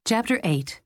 Chapter 8.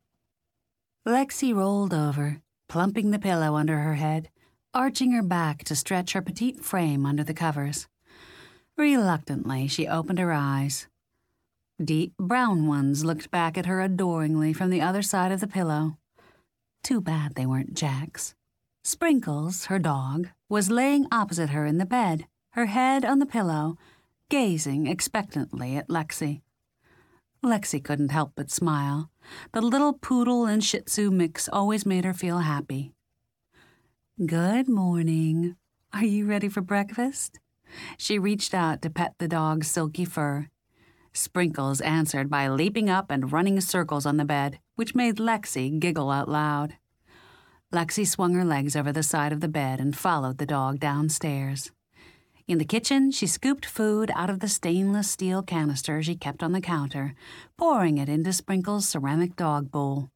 Lexi rolled over, plumping the pillow under her head, arching her back to stretch her petite frame under the covers. Reluctantly, she opened her eyes. Deep brown ones looked back at her adoringly from the other side of the pillow. Too bad they weren't Jack's. Sprinkles, her dog, was laying opposite her in the bed, her head on the pillow, gazing expectantly at Lexi. Lexi couldn't help but smile. The little poodle and shih tzu mix always made her feel happy. "Good morning. Are you ready for breakfast?" She reached out to pet the dog's silky fur. Sprinkles answered by leaping up and running circles on the bed, which made Lexi giggle out loud. Lexi swung her legs over the side of the bed and followed the dog downstairs. In the kitchen, she scooped food out of the stainless steel canister she kept on the counter, pouring it into Sprinkles' ceramic dog bowl.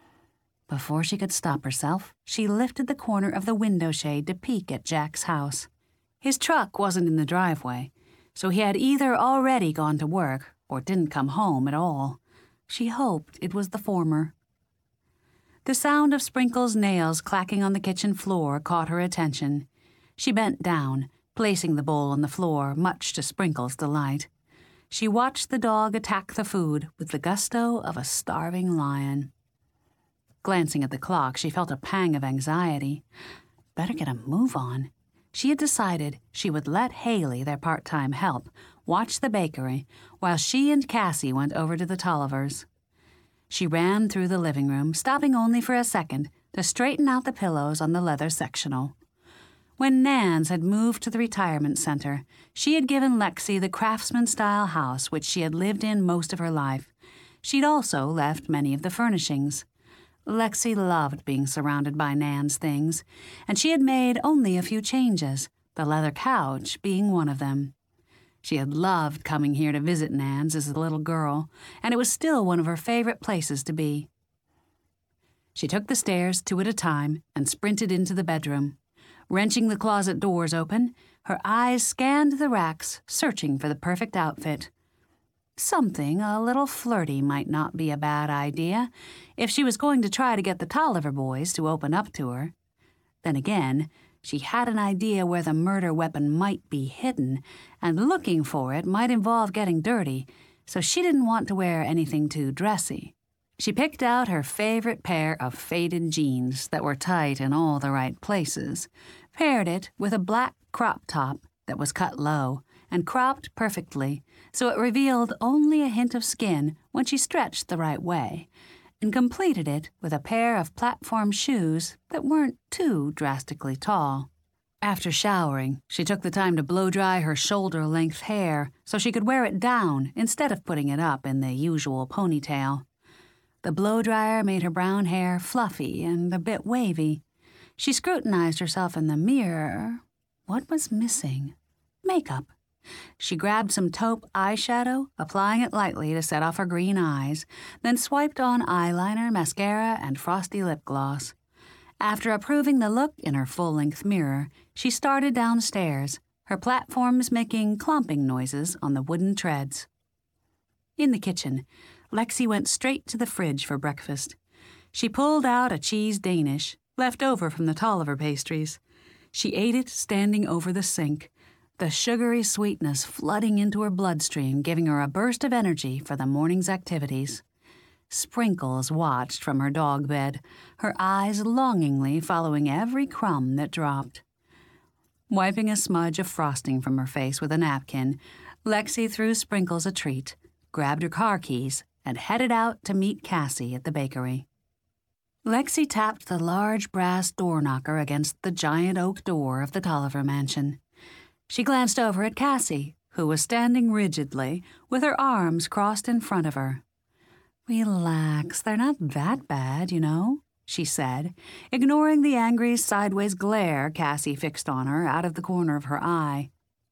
Before she could stop herself, she lifted the corner of the window shade to peek at Jack's house. His truck wasn't in the driveway, so he had either already gone to work or didn't come home at all. She hoped it was the former. The sound of Sprinkles' nails clacking on the kitchen floor caught her attention. She bent down, placing the bowl on the floor, much to Sprinkles' delight. She watched the dog attack the food with the gusto of a starving lion. Glancing at the clock, she felt a pang of anxiety. Better get a move on. She had decided she would let Haley, their part-time help, watch the bakery while she and Cassie went over to the Tollivers'. She ran through the living room, stopping only for a second to straighten out the pillows on the leather sectional. When Nan's had moved to the retirement center, she had given Lexi the craftsman-style house which she had lived in most of her life. She'd also left many of the furnishings. Lexi loved being surrounded by Nan's things, and she had made only a few changes, the leather couch being one of them. She had loved coming here to visit Nan's as a little girl, and it was still one of her favorite places to be. She took the stairs 2 at a time and sprinted into the bedroom. Wrenching the closet doors open, her eyes scanned the racks, searching for the perfect outfit. Something a little flirty might not be a bad idea if she was going to try to get the Tolliver boys to open up to her. Then again, she had an idea where the murder weapon might be hidden, and looking for it might involve getting dirty, so she didn't want to wear anything too dressy. She picked out her favorite pair of faded jeans that were tight in all the right places, paired it with a black crop top that was cut low and cropped perfectly so it revealed only a hint of skin when she stretched the right way, and completed it with a pair of platform shoes that weren't too drastically tall. After showering, she took the time to blow-dry her shoulder-length hair so she could wear it down instead of putting it up in the usual ponytail. The blow-dryer made her brown hair fluffy and a bit wavy. She scrutinized herself in the mirror. What was missing? Makeup. She grabbed some taupe eyeshadow, applying it lightly to set off her green eyes, then swiped on eyeliner, mascara, and frosty lip gloss. After approving the look in her full-length mirror, she started downstairs, her platforms making clomping noises on the wooden treads. In the kitchen, Lexi went straight to the fridge for breakfast. She pulled out a cheese Danish, left over from the Tolliver pastries. She ate it standing over the sink, the sugary sweetness flooding into her bloodstream, giving her a burst of energy for the morning's activities. Sprinkles watched from her dog bed, her eyes longingly following every crumb that dropped. Wiping a smudge of frosting from her face with a napkin, Lexi threw Sprinkles a treat, grabbed her car keys, and headed out to meet Cassie at the bakery. Lexi tapped the large brass door knocker against the giant oak door of the Tolliver mansion. She glanced over at Cassie, who was standing rigidly, with her arms crossed in front of her. "Relax, they're not that bad, you know," she said, ignoring the angry sideways glare Cassie fixed on her out of the corner of her eye.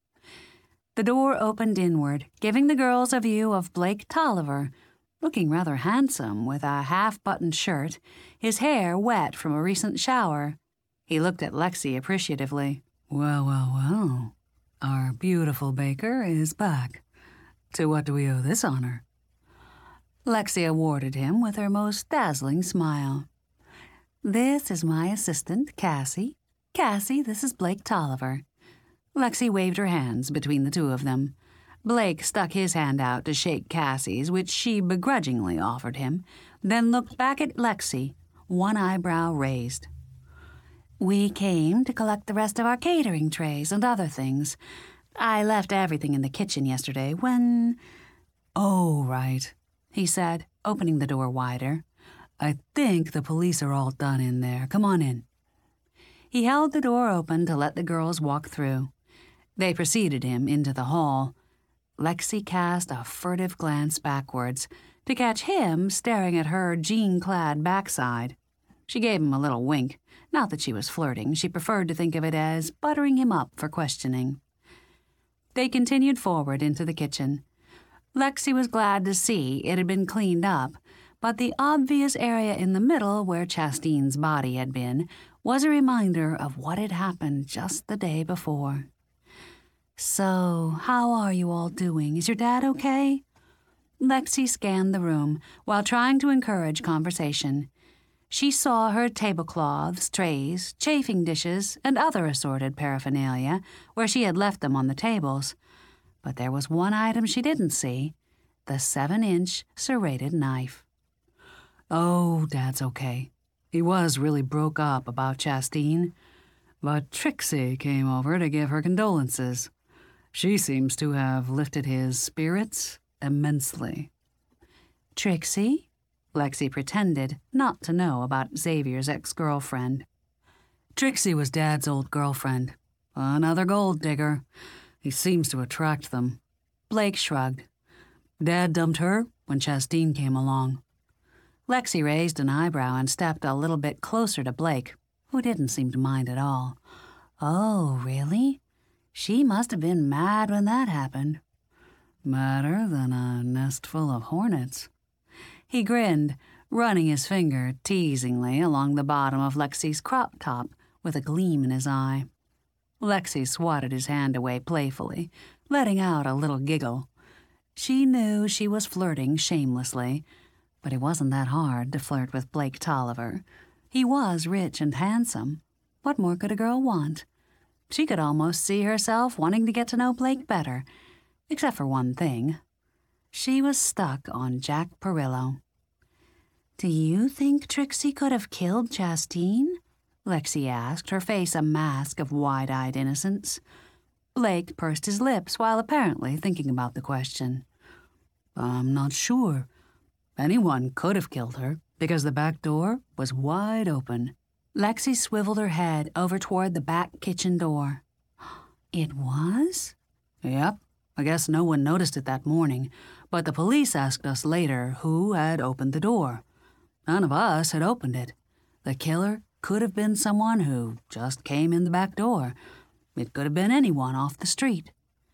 The door opened inward, giving the girls a view of Blake Tolliver, looking rather handsome with a half-buttoned shirt, his hair wet from a recent shower. He looked at Lexi appreciatively. Well. Our beautiful baker is back. To what do we owe this honor?" Lexi awarded him with her most dazzling smile. "This is my assistant, Cassie. Cassie, this is Blake Tolliver." Lexi waved her hands between the two of them. Blake stuck his hand out to shake Cassie's, which she begrudgingly offered him, then looked back at Lexi, one eyebrow raised. "We came to collect the rest of our catering trays and other things. I left everything in the kitchen yesterday when—" "Oh, right," he said, opening the door wider. "I think the police are all done in there. Come on in." He held the door open to let the girls walk through. They preceded him into the hall. Lexi cast a furtive glance backwards to catch him staring at her jean-clad backside. She gave him a little wink. Not that she was flirting. She preferred to think of it as buttering him up for questioning. They continued forward into the kitchen. Lexi was glad to see it had been cleaned up, but the obvious area in the middle where Chastine's body had been was a reminder of what had happened just the day before. "So, how are you all doing? Is your dad okay?" Lexi scanned the room while trying to encourage conversation. She saw her tablecloths, trays, chafing dishes, and other assorted paraphernalia where she had left them on the tables. But there was one item she didn't see, the 7-inch serrated knife. "Oh, Dad's okay. He was really broke up about Chastine, but Trixie came over to give her condolences. She seems to have lifted his spirits immensely." "Trixie?" Lexi pretended not to know about Xavier's ex-girlfriend. "Trixie was Dad's old girlfriend. Another gold digger. He seems to attract them." Blake shrugged. "Dad dumped her when Chastine came along." Lexi raised an eyebrow and stepped a little bit closer to Blake, who didn't seem to mind at all. "Oh, really? She must have been mad when that happened." "Madder than a nest full of hornets." He grinned, running his finger teasingly along the bottom of Lexi's crop top with a gleam in his eye. Lexi swatted his hand away playfully, letting out a little giggle. She knew she was flirting shamelessly, but it wasn't that hard to flirt with Blake Tolliver. He was rich and handsome. What more could a girl want? She could almost see herself wanting to get to know Blake better, except for one thing. She was stuck on Jack Perillo. "Do you think Trixie could have killed Chastine?" Lexi asked, her face a mask of wide-eyed innocence. Blake pursed his lips while apparently thinking about the question. "I'm not sure. Anyone could have killed her, because the back door was wide open." Lexi swiveled her head over toward the back kitchen door. "It was?" "Yep. I guess no one noticed it that morning, but the police asked us later who had opened the door. None of us had opened it. The killer could have been someone who just came in the back door. It could have been anyone off the street."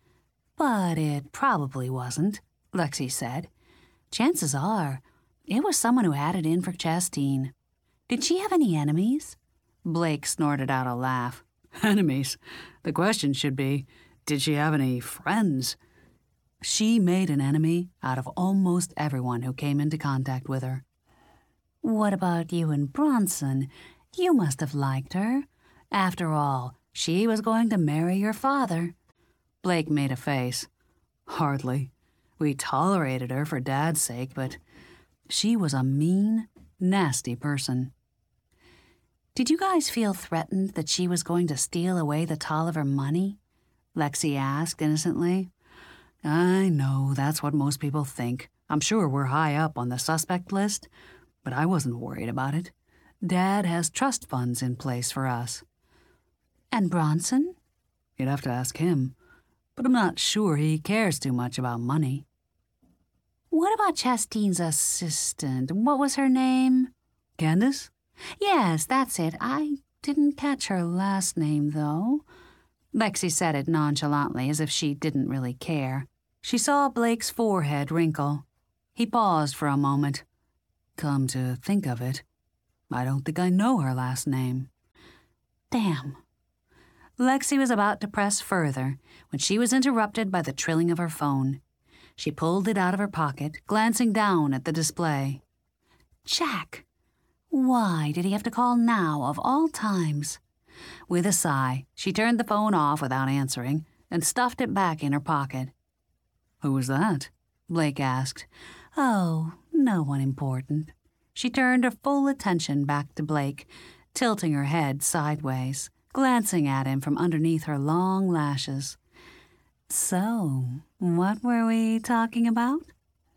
"But it probably wasn't," Lexi said. "Chances are it was someone who had it in for Chastine. Did she have any enemies?" Blake snorted out a laugh. "Enemies? The question should be, did she have any friends?" "She made an enemy out of almost everyone who came into contact with her." "What about you and Bronson? You must have liked her. After all, she was going to marry your father." Blake made a face. "Hardly. We tolerated her for Dad's sake, but she was a mean, nasty person." "Did you guys feel threatened that she was going to steal away the Tolliver money?" Lexi asked innocently. "I know that's what most people think. I'm sure we're high up on the suspect list, but I wasn't worried about it. Dad has trust funds in place for us." "And Bronson?" "You'd have to ask him, but I'm not sure he cares too much about money." "What about Chastine's assistant? What was her name?" "Candace?" "Yes, that's it. I didn't catch her last name, though." Lexi said it nonchalantly, as if she didn't really care. She saw Blake's forehead wrinkle. He paused for a moment. "Come to think of it, I don't think I know her last name." Damn. Lexi was about to press further when she was interrupted by the trilling of her phone. She pulled it out of her pocket, glancing down at the display. Jack! Why did he have to call now, of all times? With a sigh, she turned the phone off without answering and stuffed it back in her pocket. "Who was that?" Blake asked. "Oh, no one important." She turned her full attention back to Blake, tilting her head sideways, glancing at him from underneath her long lashes. "So, what were we talking about?"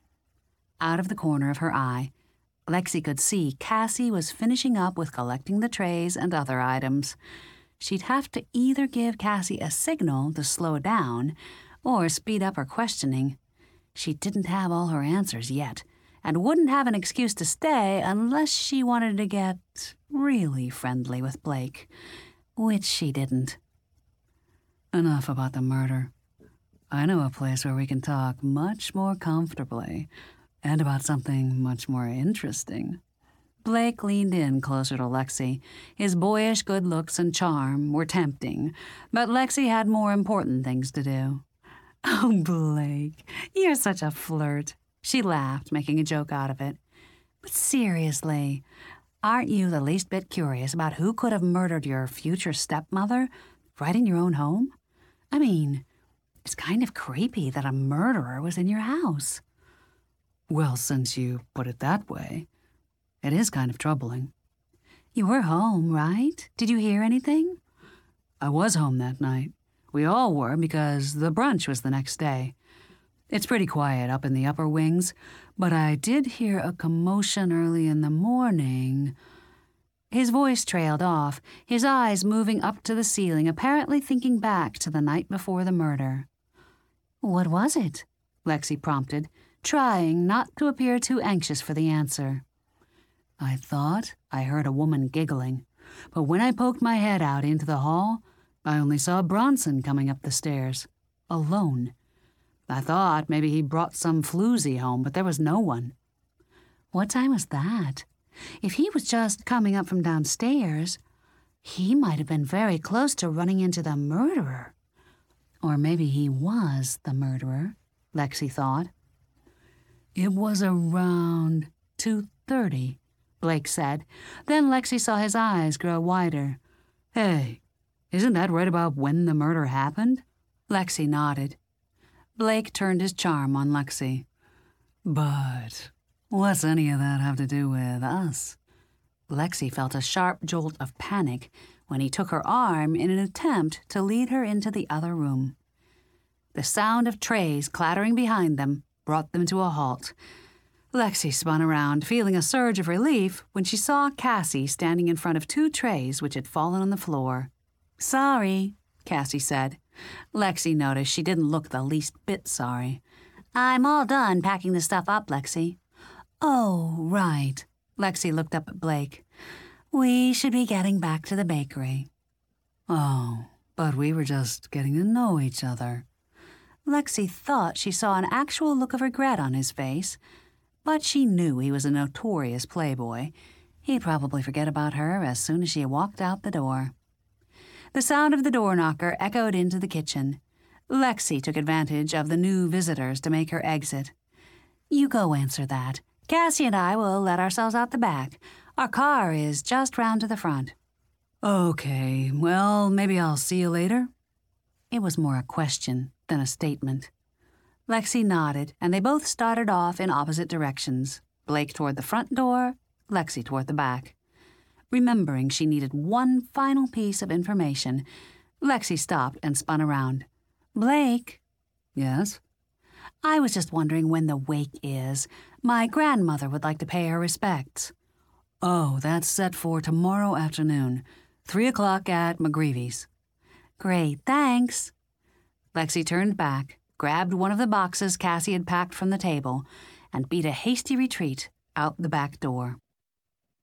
Out of the corner of her eye, Lexi could see Cassie was finishing up with collecting the trays and other items. She'd have to either give Cassie a signal to slow down or speed up her questioning. She didn't have all her answers yet, and wouldn't have an excuse to stay unless she wanted to get really friendly with Blake, which she didn't. "Enough about the murder. I know a place where we can talk much more comfortably, and about something much more interesting." Blake leaned in closer to Lexi. His boyish good looks and charm were tempting, but Lexi had more important things to do. "Oh, Blake, you're such a flirt." She laughed, making a joke out of it. "But seriously, aren't you the least bit curious about who could have murdered your future stepmother right in your own home? I mean, it's kind of creepy that a murderer was in your house." "Well, since you put it that way, it is kind of troubling." "You were home, right? Did you hear anything?" "I was home that night. We all were because the brunch was the next day. It's pretty quiet up in the upper wings, but I did hear a commotion early in the morning." His voice trailed off, his eyes moving up to the ceiling, apparently thinking back to the night before the murder. "What was it?" Lexi prompted, trying not to appear too anxious for the answer. "I thought I heard a woman giggling, but when I poked my head out into the hall, I only saw Bronson coming up the stairs, alone. I thought maybe he brought some floozy home, but there was no one." "What time was that? If he was just coming up from downstairs, he might have been very close to running into the murderer. Or maybe he was the murderer," Lexi thought. "It was around 2:30, Blake said. Then Lexi saw his eyes grow wider. "Hey, isn't that right about when the murder happened?" Lexi nodded. Blake turned his charm on Lexi. "But what's any of that have to do with us?" Lexi felt a sharp jolt of panic when he took her arm in an attempt to lead her into the other room. The sound of trays clattering behind them brought them to a halt. Lexi spun around, feeling a surge of relief when she saw Cassie standing in front of 2 trays which had fallen on the floor. "Sorry," Cassie said. Lexi noticed she didn't look the least bit sorry. "I'm all done packing the stuff up, Lexi." "Oh, right." Lexi looked up at Blake. "We should be getting back to the bakery." "Oh, but we were just getting to know each other." Lexi thought she saw an actual look of regret on his face, but she knew he was a notorious playboy. He'd probably forget about her as soon as she walked out the door. The sound of the door knocker echoed into the kitchen. Lexi took advantage of the new visitors to make her exit. "You go answer that. Cassie and I will let ourselves out the back. Our car is just round to the front." "Okay, well, maybe I'll see you later." It was more a question than a statement. Lexi nodded, and they both started off in opposite directions, Blake toward the front door, Lexi toward the back. Remembering she needed one final piece of information, Lexi stopped and spun around. "Blake?" "Yes?" "I was just wondering when the wake is. My grandmother would like to pay her respects." "Oh, that's set for tomorrow afternoon, 3 o'clock at McGreevy's." "Great, thanks." Lexi turned back, grabbed one of the boxes Cassie had packed from the table, and beat a hasty retreat out the back door.